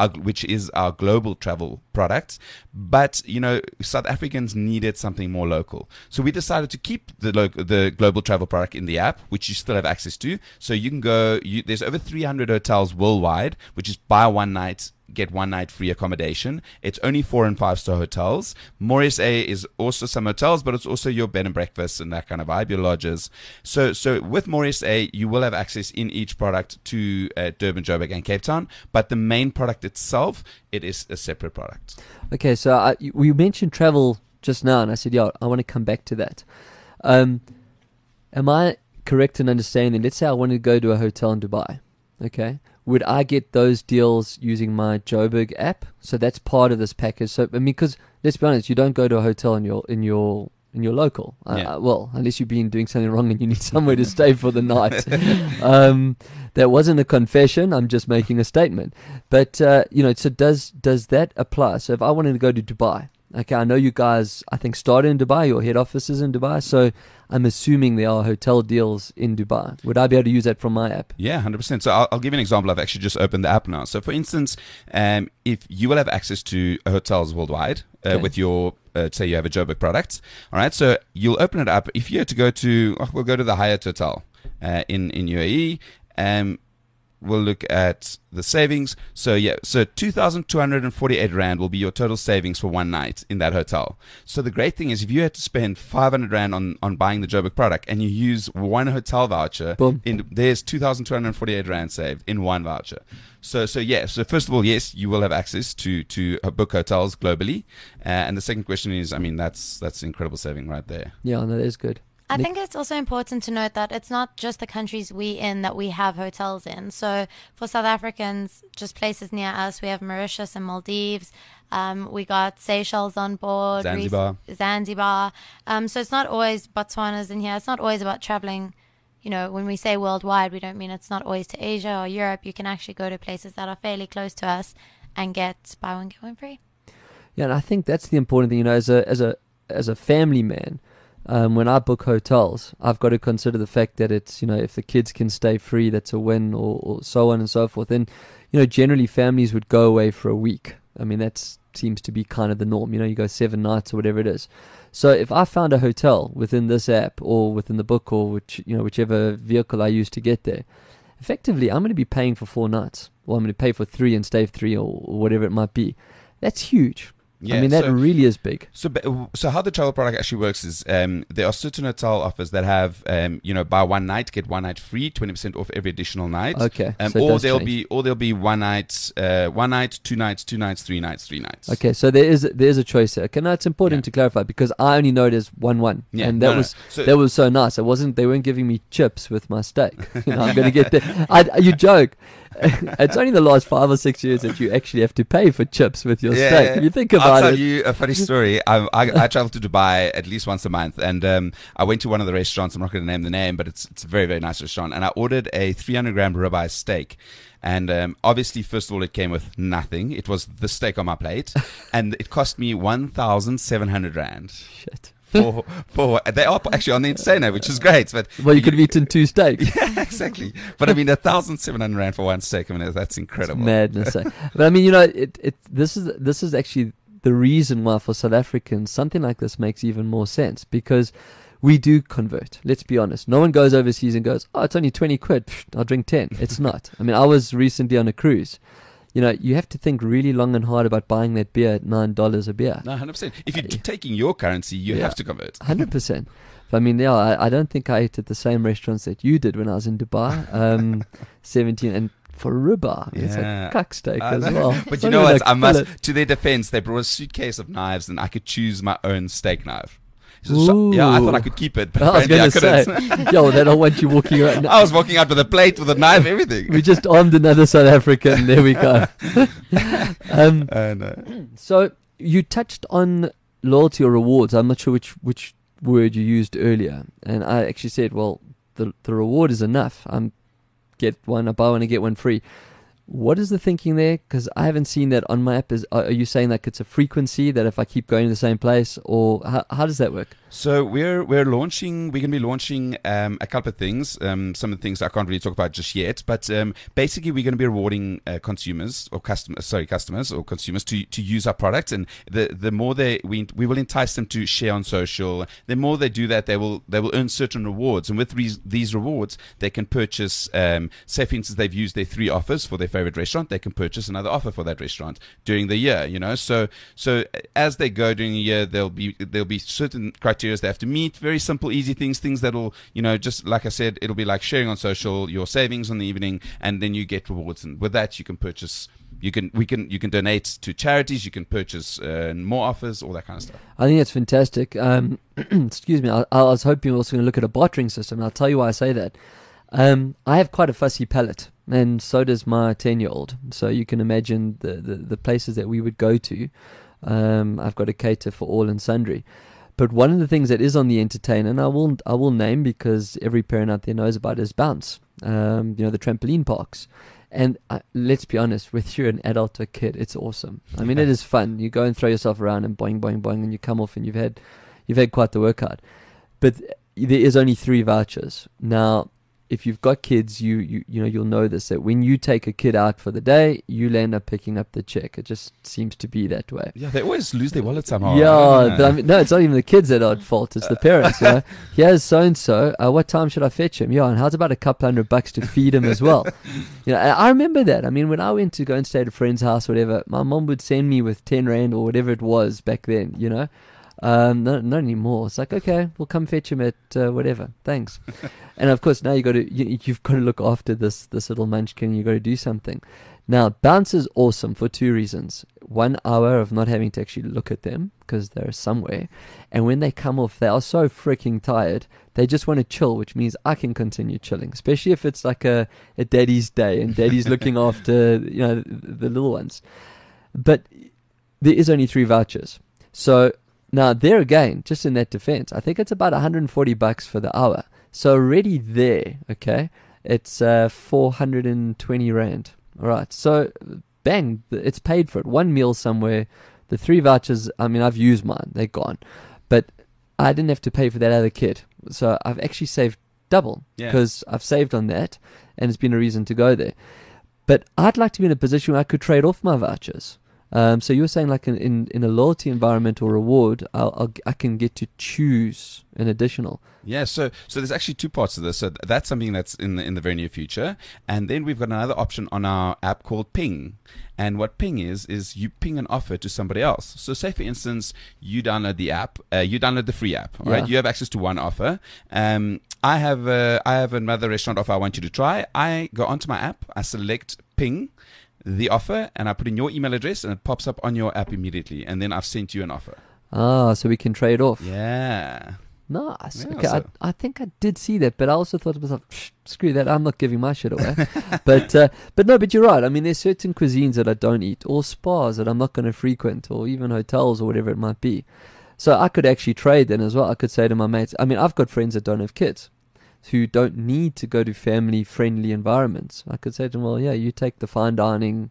is our global travel product. But South Africans needed something more local, so we decided to keep the global travel product in the app, which you still have access to. So you can go. There's over 300 hotels worldwide, which is buy one night, get 1 night free accommodation. It's only 4 and 5 star hotels. More SA is also some hotels, but it's also your bed and breakfast and that kind of vibe, your lodges. So with More SA, you will have access in each product to Durban, Joburg, and Cape Town. But the main product itself, it is a separate product. Okay, so we mentioned travel just now, and I said, I want to come back to that. Am I correct in understanding that, let's say I want to go to a hotel in Dubai, okay? Would I get those deals using my Joburg app? So that's part of this package. So because let's be honest, you don't go to a hotel in your local. Yeah. Well, unless you've been doing something wrong and you need somewhere to stay for the night. That wasn't a confession. I'm just making a statement. But so does that apply? So if I wanted to go to Dubai, okay, I know you guys, I think, started in Dubai. Your head office is in Dubai. So I'm assuming there are hotel deals in Dubai. Would I be able to use that from my app? Yeah, 100%. So I'll give you an example. I've actually just opened the app now. So for instance, if you will have access to hotels worldwide with your, say you have a Joburg product, all right, so you'll open it up. If you had to go to, we'll go to the Hyatt Hotel in UAE, we'll look at the savings. So 2,248 Rand will be your total savings for 1 night in that hotel. So the great thing is, if you had to spend 500 Rand on buying the Joburg product and you use 1 hotel voucher, there's 2,248 Rand saved in 1 voucher. So first of all, yes, you will have access to book hotels globally. And the second question is, that's incredible saving right there. Yeah, no, that is good. I think it's also important to note that it's not just the countries we in that we have hotels in. So for South Africans, just places near us, we have Mauritius and Maldives. We got Seychelles on board. Zanzibar. So it's not always Botswana's in here. It's not always about traveling. When we say worldwide, we don't mean it's not always to Asia or Europe. You can actually go to places that are fairly close to us and get buy one, get one free. Yeah, and I think that's the important thing. As a family man, when I book hotels, I've got to consider the fact that it's, if the kids can stay free, that's a win, or so on and so forth. And, generally families would go away for a week. I mean, that seems to be kind of the norm. You go 7 nights or whatever it is. So if I found a hotel within this app or within the book or whichever vehicle I use to get there, effectively I'm going to be paying for 4 nights. Well, I'm going to pay for 3 and stay for 3 or whatever it might be. That's huge. Yeah, I mean, that really is big. So how the travel product actually works is there are certain hotel offers that have buy 1 night, get 1 night free, 20% off every additional night. Okay. Or there'll be 1 night, 1 night, 2 nights, 2 nights, 3 nights, 3 nights. Okay, so there is a choice there. Okay, now it's important to clarify because I only know it as 1-1, and that was so nice. They weren't giving me chips with my steak. I'm going to get there. You joke. It's only the last 5 or 6 years that you actually have to pay for chips with your steak. If you think about I'll tell you a funny story. I travel to Dubai at least once a month, and I went to one of the restaurants. I'm not going to name the name, but it's a very, very nice restaurant. And I ordered a 300-gram ribeye steak. And obviously, first of all, it came with nothing. It was the steak on my plate, and it cost me 1,700 rand. Shit. For they are actually on the Entertainer, which is great. But you could have eaten 2 steaks. Yeah, exactly. But I mean, 1,700 rand for 1 steak. I mean, that's incredible. It's madness. But I mean, this is actually the reason why for South Africans something like this makes even more sense, because we do convert. Let's be honest. No one goes overseas and goes, "Oh, it's only 20 quid. I'll drink 10." It's not. I mean, I was recently on a cruise. You have to think really long and hard about buying that beer at $9 a beer. No, 100%. If you're taking your currency, you have to convert. 100%. I mean, I don't think I ate at the same restaurants that you did when I was in Dubai. 17 and for ribeye, it's a cuck steak as well. But you know what? To their defense, they brought a suitcase of knives, and I could choose my own steak knife. Yeah, I thought I could keep it, but I was going to say, they don't want you walking around. I was walking out with a plate, with a knife, everything. We just armed another South African. There we go. So you touched on loyalty or rewards. I'm not sure which word you used earlier, and I actually said, well, the reward is enough. Get one, I buy one, I get one free. What is the thinking there? Because I haven't seen that on my app. Are you saying like it's a frequency that if I keep going to the same place, or how does that work? So we're going to be launching a couple of things. Some of the things I can't really talk about just yet, but basically we're going to be rewarding customers or consumers to use our products, and the more we will entice them to share on social. The more they do that, they will earn certain rewards, and with these rewards, they can purchase. Say for instance, they've used their 3 offers for their favorite restaurant, they can purchase another offer for that restaurant during the year. So as they go during the year, there'll be certain criteria they have to meet. Very simple, easy things that'll, just like I said, it'll be like sharing on social, your savings on the evening, and then you get rewards. And with that, you can purchase. You can donate to charities. You can purchase more offers, all that kind of stuff. I think that's fantastic. Excuse me. I was hoping you were also going to look at a bartering system. And I'll tell you why I say that. I have quite a fussy palate, and so does my 10-year-old. So you can imagine the places that we would go to. I've got to cater for all and sundry. But one of the things that is on the Entertainer, and I will name because every parent out there knows about it, is Bounce. The trampoline parks. And let's be honest, whether you're an adult or a kid, it's awesome. I mean, it is fun. You go and throw yourself around and boing, boing, boing, and you come off and you've had quite the workout. But there is only 3 vouchers. Now, if you've got kids, you'll know this, that when you take a kid out for the day, you'll end up picking up the check. It just seems to be that way. Yeah, they always lose their wallet somehow. Yeah, no, it's not even the kids that are at fault. It's the parents. Here's so-and-so. What time should I fetch him? Yeah, and how's about a couple $100 to feed him as well? I remember that. I mean, when I went to go and stay at a friend's house or whatever, my mom would send me with 10 Rand or whatever it was back then, not anymore. It's like, okay, we'll come fetch him at whatever. Thanks. And of course, now you've got to look after this little munchkin. You've got to do something. Now, Bounce is awesome for 2 reasons. 1 hour of not having to actually look at them because they're somewhere. And when they come off, they are so freaking tired. They just want to chill, which means I can continue chilling, especially if it's like a daddy's day and daddy's looking after the little ones. But there is only 3 vouchers. So now, there again, just in that defense, I think it's about $140 for the hour. So already there, okay, it's 420 Rand. All right, so bang, it's paid for it. 1 meal somewhere, the 3 vouchers, I mean, I've used mine, they're gone. But I didn't have to pay for that other kit. So I've actually saved double because I've saved on that, and it's been a reason to go there. But I'd like to be in a position where I could trade off my vouchers. So you're saying like in a loyalty environment or reward, I can get to choose an additional. Yeah, so there's actually two parts to this. So that's something that's in the very near future, and then we've got another option on our app called Ping. And what Ping is you ping an offer to somebody else. So say for instance you download the app, you download the free app, right? You have access to one offer. I have another restaurant offer I want you to try. I go onto my app, I select Ping, the offer, and I put in your email address, and it pops up on your app immediately, and then I've sent you an offer. So we can trade off. Yeah. Nice. Yeah, Okay, so- I think I did see that, but I also thought to myself, screw that, I'm not giving my shit away. but you're right. I mean, there's certain cuisines that I don't eat, or spas that I'm not going to frequent, or even hotels or whatever it might be. So I could actually trade then as well. I could say to my mates, I mean, I've got friends that don't have kids, who don't need to go to family-friendly environments. I could say to them, well, yeah, you take the fine dining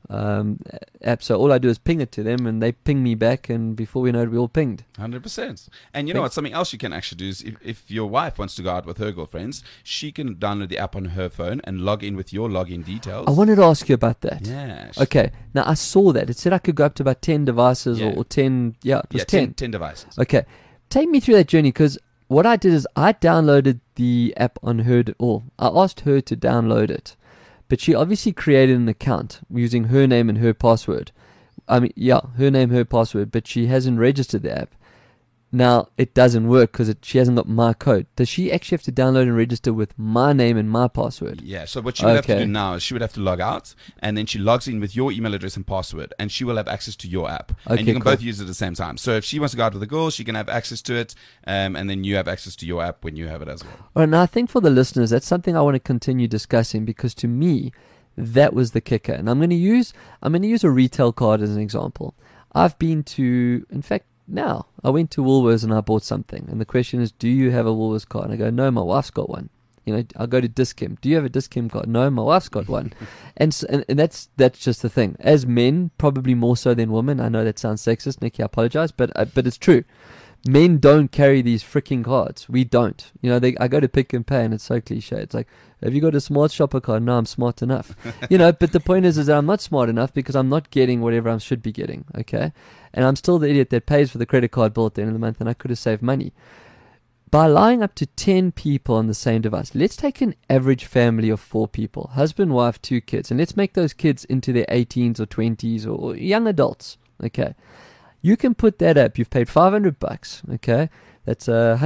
app. So all I do is ping it to them, and they ping me back, and before we know it, we all pinged. 100%. And you know what? Something else you can actually do is if your wife wants to go out with her girlfriends, she can download the app on her phone and log in with your login details. I wanted to ask you about that. Yeah. Okay. Now, I saw that. It said I could go up to about 10 devices or 10. Yeah, it was 10. 10 devices. Okay. Take me through that journey, because what I did is I downloaded the app on her, or I asked her to download it. But she obviously created an account using her name and her password. I mean, yeah, her name, her password, but she hasn't registered the app. Now, it doesn't work because she hasn't got my code. Does she actually have to download and register with my name and my password? Yeah, so what she would have to do now is she would have to log out, and then she logs in with your email address and password, and she will have access to your app. Okay, and you can cool. both use it at the same time. So if she wants to go out with a girl, she can have access to it, and then you have access to your app when you have it as well. All right, now I think for the listeners, that's something I want to continue discussing, because to me, that was the kicker. And I'm going to use a retail card as an example. I've been to, in fact, now I went to Woolworths and I bought something, and the question is, do you have a Woolworths card? And I go, no, my wife's got one. You know, I'll go to Dis-Chem. Do you have a Dis-Chem card? No, my wife's got one. and that's just the thing. As men, probably more so than women. I know that sounds sexist, Nikki. I apologize, but it's true. Men don't carry these freaking cards. We don't. You know, I go to Pick and Pay, and it's so cliche. It's like, have you got a smart shopper card? No, I'm smart enough. You know, but the point is that I'm not smart enough because I'm not getting whatever I should be getting. Okay, and I'm still the idiot that pays for the credit card bill at the end of the month, and I could have saved money by allowing up to 10 people on the same device. Let's take an average family of 4 people, husband, wife, 2 kids, and let's make those kids into their 18s or 20s or young adults. Okay. You can put that up. You've paid $500. Okay, that's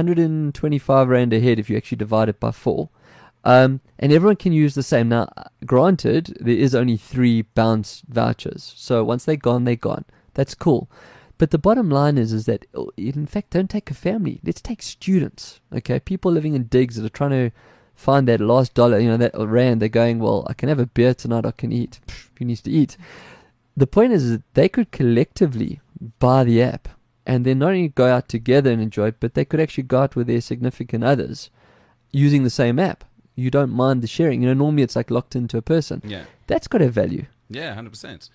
125 rand a head if you actually divide it by 4. And everyone can use the same. Now, granted, there is only 3 bounce vouchers, so once they're gone, they're gone. That's cool. But the bottom line is that, in fact, don't take a family. Let's take students. Okay, people living in digs that are trying to find that last dollar. You know, that rand. They're going, well, I can have a beer tonight. I can eat. Who needs to eat? The point is that they could collectively buy the app, and then not only go out together and enjoy it, but they could actually go out with their significant others using the same app. You don't mind the sharing. You know, normally it's like locked into a person. Yeah. That's got a value. Yeah, 100%.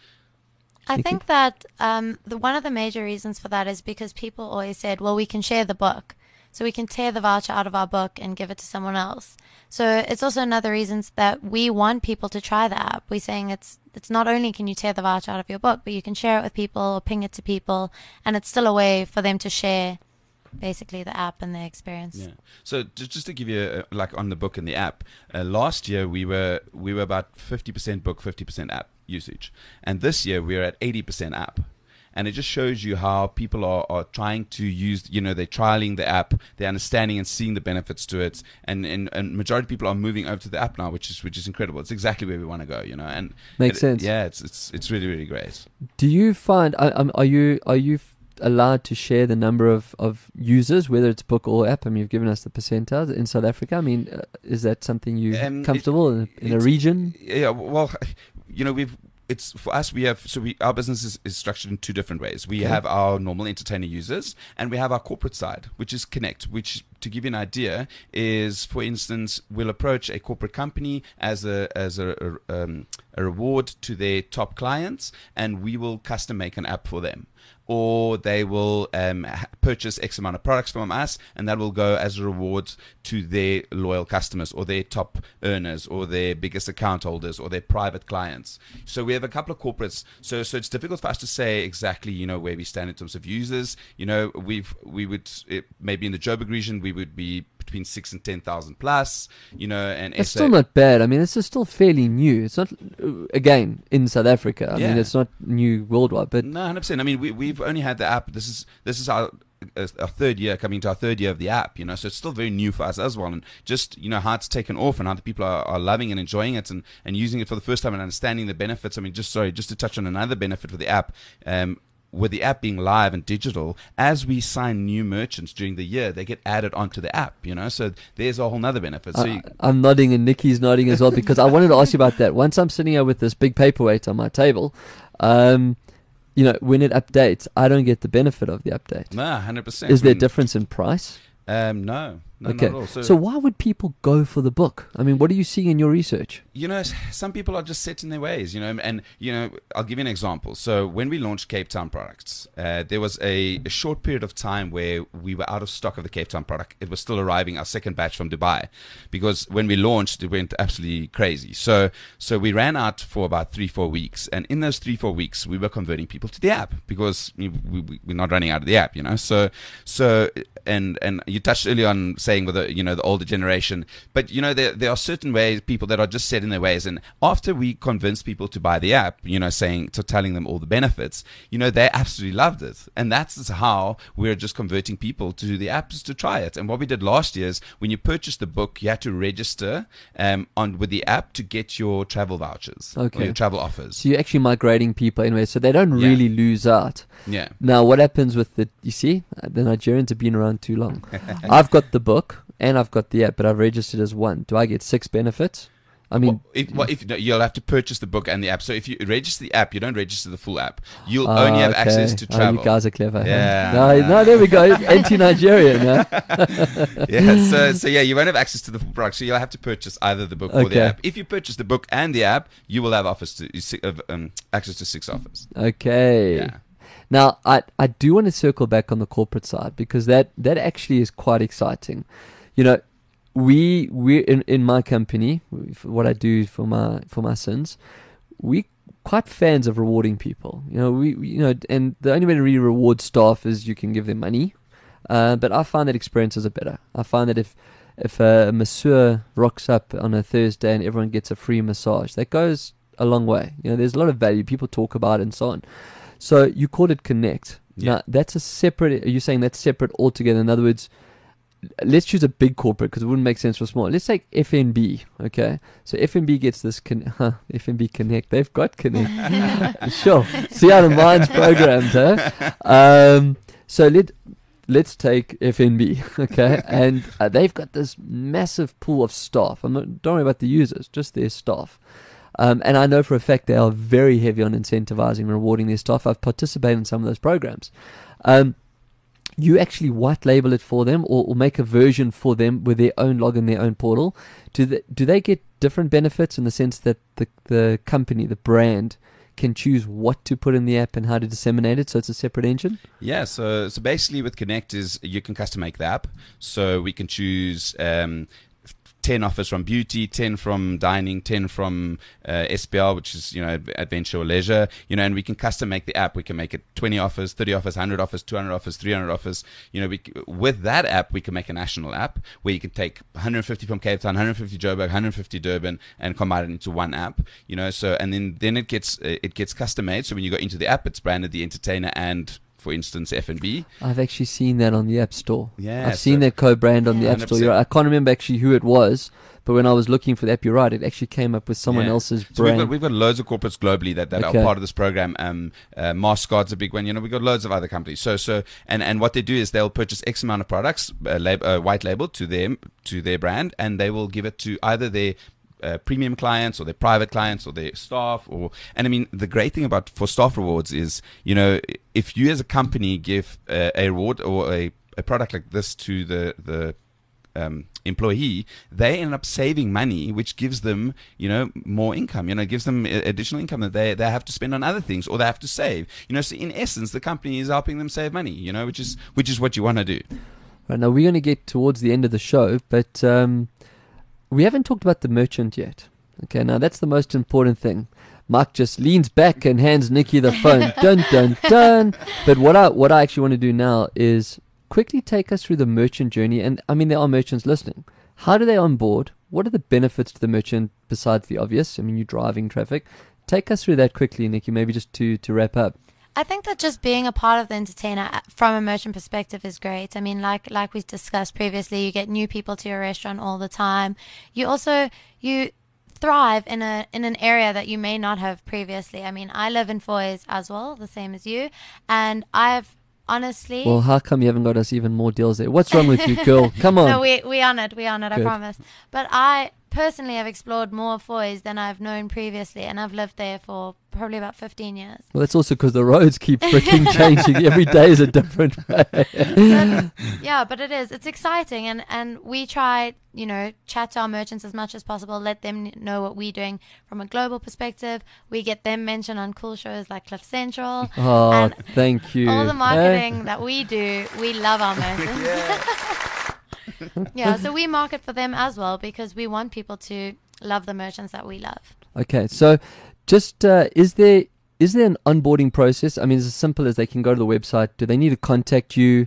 I think that one of the major reasons for that is because people always said, well, we can share the book. So we can tear the voucher out of our book and give it to someone else. So it's also another reason that we want people to try the app. We're saying it's not only can you tear the voucher out of your book, but you can share it with people or ping it to people, and it's still a way for them to share basically the app and their experience. Yeah. So just to give you like on the book and the app, last year we were about 50% book, 50% app usage, and this year we're at 80% app. And it just shows you how people are trying to use, you know, they're trialing the app, they're understanding and seeing the benefits to it, and majority of people are moving over to the app now, which is incredible. It's exactly where we want to go, you know. And Makes sense. Yeah, it's really, really great. Do you find are you allowed to share the number of users, whether it's book or app? I mean, you've given us the percentile in South Africa. I mean, is that something you comfortable in a region? Yeah, well, you know, it's for us. Our business is structured in 2 different ways. We have our normal entertainer users, and we have our corporate side, which is Connect, which to give you an idea, is, for instance, we'll approach a corporate company as a reward to their top clients, and we will custom make an app for them. Or they will purchase X amount of products from us, and that will go as a reward to their loyal customers, or their top earners, or their biggest account holders, or their private clients. So we have a couple of corporates. So it's difficult for us to say exactly, where we stand in terms of users. We would maybe in the Joburg region we would be between 6 and 10,000 plus. And it's still not bad. I mean, this is still fairly new. It's not again in South Africa. I Yeah. mean, it's not new worldwide, but No, 100%. I mean, we've only had the app. This is our third year, coming to our third year of the app. So it's still very new for us as well. And just how it's taken off and how the people are loving and enjoying it and using it for the first time and understanding the benefits. I mean, just to touch on another benefit for the app. With the app being live and digital, as we sign new merchants during the year, they get added onto the app, so there's a whole nother benefit. So I'm nodding and Nikki's nodding as well, because I wanted to ask you about that. Once I'm sitting here with this big paperweight on my table, when it updates, I don't get the benefit of the update. no, 100%. Is there a difference in price? No, Okay. not at all. So why would people go for the book? I mean, what are you seeing in your research? Some people are just set in their ways, and I'll give you an example. So when we launched Cape Town products, there was a short period of time where we were out of stock of the Cape Town product. It was still arriving, our second batch from Dubai, because when we launched, it went absolutely crazy. So we ran out for about 3-4 weeks, and in those 3-4 weeks, we were converting people to the app because we're not running out of the app, So and you touched earlier on saying with the older generation, but there are certain ways, people that are just set in their ways, and after we convinced people to buy the app, telling them all the benefits, they absolutely loved it, and that's how we're just converting people to the app just to try it. And what we did last year is, when you purchased the book, you had to register with the app to get your travel vouchers, or your travel offers. So you're actually migrating people anyway, so they don't really lose out. Yeah. Now, what happens with the Nigerians have been around too long. I've got the book and I've got the app, but I've registered as one. Do I get 6 benefits? I mean, you'll have to purchase the book and the app. So if you register the app, you don't register the full app. You'll only have access to travel. You guys are clever. Yeah. No, there we go. Anti-Nigerian. Yeah. So you won't have access to the full product. So you'll have to purchase either the book or the app. If you purchase the book and the app, you will have access to 6 offers. Okay. Yeah. Now, I do want to circle back on the corporate side, because that actually is quite exciting. We in my company, what I do for my sins, we quite fans of rewarding people. And the only way to really reward staff is you can give them money. But I find that experiences are better. I find that if a masseur rocks up on a Thursday and everyone gets a free massage, that goes a long way. There's a lot of value. People talk about it and so on. So you called it Connect. Yeah. Now, that's a separate... Are you saying that's separate altogether? In other words, let's choose a big corporate, because it wouldn't make sense for small. Let's take FNB, okay? So FNB gets this... FNB Connect. They've got Connect. Sure. See how the mind's programmed, huh? So let's take FNB, okay? And they've got this massive pool of staff. Don't worry about the users, just their staff. And I know for a fact they are very heavy on incentivizing and rewarding their staff. I've participated in some of those programs. You actually white label it for them, or make a version for them with their own login, their own portal. Do they get different benefits in the sense that the company, the brand, can choose what to put in the app and how to disseminate it, so it's a separate engine? Yeah, so basically with Connect is you can custom make the app. So we can choose 10 offers from beauty, 10 from dining, 10 from SPL, which is, adventure or leisure, and we can custom make the app. We can make it 20 offers, 30 offers, 100 offers, 200 offers, 300 offers. With that app, we can make a national app where you can take 150 from Cape Town, 150 Joburg, 150 Durban, and combine it into one app, so, and then it gets custom made. So when you go into the app, it's branded The Entertainer and, for instance, F&B. I've actually seen that on the App Store. Yeah, I've seen that co-brand on the App Store. 100%. I can't remember actually who it was, but when I was looking for the app, you're right, it actually came up with someone else's brand. So we've got loads of corporates globally that are part of this program. Mastercard's a big one. We've got loads of other companies. So and what they do is they'll purchase X amount of products, white label to their brand, and they will give it to either their premium clients or their private clients or their staff. And I mean, the great thing for staff rewards is, if you as a company give a reward or a product like this to the employee, they end up saving money, which gives them, more income. It gives them additional income that they have to spend on other things, or they have to save. So in essence, the company is helping them save money. Which is what you want to do. Right, now we're going to get towards the end of the show, but we haven't talked about the merchant yet. Okay, now that's the most important thing. Mark just leans back and hands Nikki the phone. Dun, dun, dun. But what I actually want to do now is quickly take us through the merchant journey. And I mean, there are merchants listening. How do they onboard? What are the benefits to the merchant besides the obvious? I mean, you're driving traffic. Take us through that quickly, Nikki, maybe just to wrap up. I think that just being a part of the entertainer from a merchant perspective is great. I mean, like we discussed previously, you get new people to your restaurant all the time. You thrive in an area that you may not have previously. I mean, I live in Foy's as well, the same as you, and I've honestly... Well, how come you haven't got us even more deals there? What's wrong with you, girl? Come on. No, we honored, I promise. But I personally have explored more Foy's than I've known previously, and I've lived there for probably about 15 years. Well, that's also because the roads keep freaking changing. Every day is a different way. But it is. It's exciting, and we try, chat to our merchants as much as possible, let them know what we're doing from a global perspective. We get them mentioned on cool shows like Cliff Central. Oh, and thank you. all the marketing that we do, we love our merchants. Yeah, so we market for them as well because we want people to love the merchants that we love. Okay, so just is there an onboarding process? I mean, it's as simple as they can go to the website. Do they need to contact you?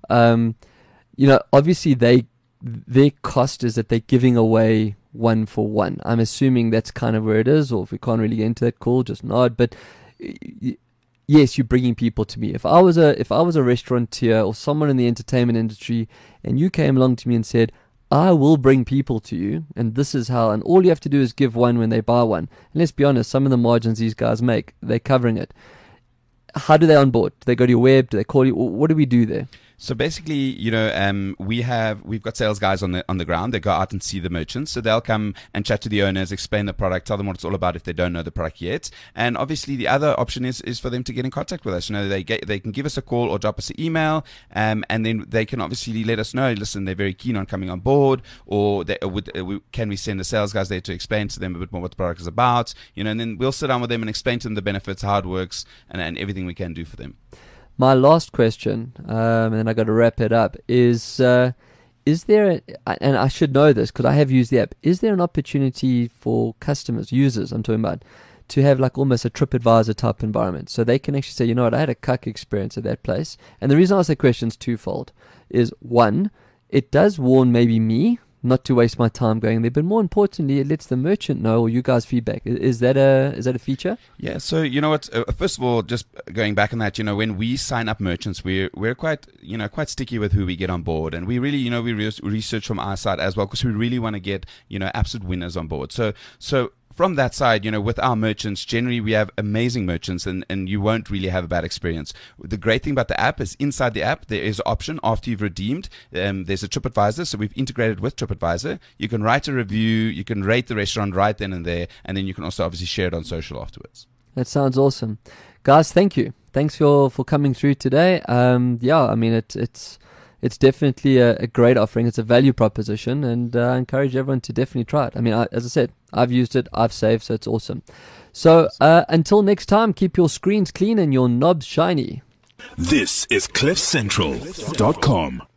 Obviously their cost is that they're giving away 1-for-1. I'm assuming that's kind of where it is, or if we can't really get into that, cool, just nod. But yes, you're bringing people to me. If I was a restaurateur or someone in the entertainment industry, and you came along to me and said, I will bring people to you, and this is how, and all you have to do is give one when they buy one. And let's be honest, some of the margins these guys make, they're covering it. How do they onboard? Do they go to your web? Do they call you? What do we do there? So basically, we've got sales guys on the ground. They go out and see the merchants. So they'll come and chat to the owners, explain the product, tell them what it's all about if they don't know the product yet. And obviously, the other option is for them to get in contact with us. They can give us a call or drop us an email, and then they can obviously let us know. Listen, they're very keen on coming on board, or can we send the sales guys there to explain to them a bit more what the product is about? And then we'll sit down with them and explain to them the benefits, how it works, and everything we can do for them. My last question, and then I got to wrap it up, is there, and I should know this because I have used the app, is there an opportunity for customers, users I'm talking about, to have like almost a TripAdvisor type environment? So they can actually say, you know what, I had a cuck experience at that place. And the reason I ask that question is twofold. Is one, it does warn maybe me not to waste my time going there, but more importantly, it lets the merchant know, or you guys feedback. Is that a feature? Yeah. So you know what? First of all, just going back on that, when we sign up merchants, we're quite sticky with who we get on board, and we really we research from our side as well because we really want to get absolute winners on board. So from that side, with our merchants, generally we have amazing merchants, and you won't really have a bad experience. The great thing about the app is inside the app, there is an option after you've redeemed. There's a TripAdvisor, so we've integrated with TripAdvisor. You can write a review, you can rate the restaurant right then and there, and then you can also obviously share it on social afterwards. That sounds awesome. Guys, thank you. Thanks for coming through today. I mean, it's definitely a great offering. It's a value proposition, and I encourage everyone to definitely try it. I mean, as I said, I've used it, I've saved, so it's awesome. So until next time, keep your screens clean and your knobs shiny. This is CliffCentral.com.